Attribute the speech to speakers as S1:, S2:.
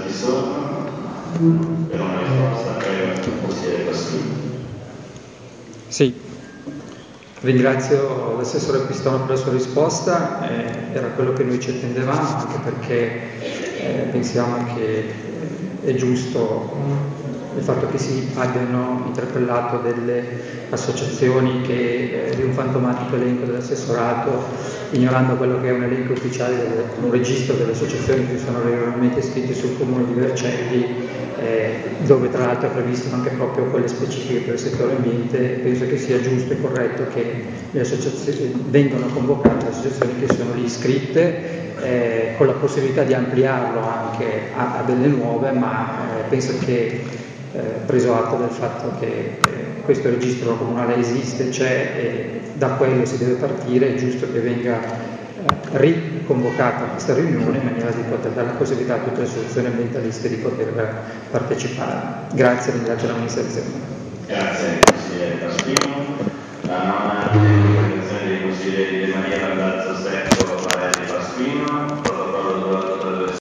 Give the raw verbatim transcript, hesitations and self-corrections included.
S1: di sopra per una risposta, prego, consigliere Pasquini.
S2: Sì, ringrazio l'assessore Pistone per la sua risposta, eh, era quello che noi ci attendevamo, anche perché eh, pensiamo che è giusto il fatto che si abbiano interpellato delle associazioni che eh, di un fantomatico elenco dell'assessorato, ignorando quello che è un elenco ufficiale, del, un registro delle associazioni che sono regolarmente iscritte sul comune di Vercelli, eh, dove tra l'altro è previsto anche proprio quelle specifiche per il settore ambiente. Penso che sia giusto e corretto che le associazioni vengano convocate, le associazioni che sono lì iscritte, eh, con la possibilità di ampliarlo anche a, a delle nuove, ma eh, penso che Eh, preso atto del fatto che eh, questo registro comunale esiste, c'è e da quello si deve partire, è giusto che venga eh, riconvocata questa riunione in maniera di poter dare la possibilità a tutte le associazioni ambientaliste di poter partecipare. Grazie, ringrazio l'amministrazione.
S1: Grazie consigliere Pasquino. La nona interrogazione dei consiglieri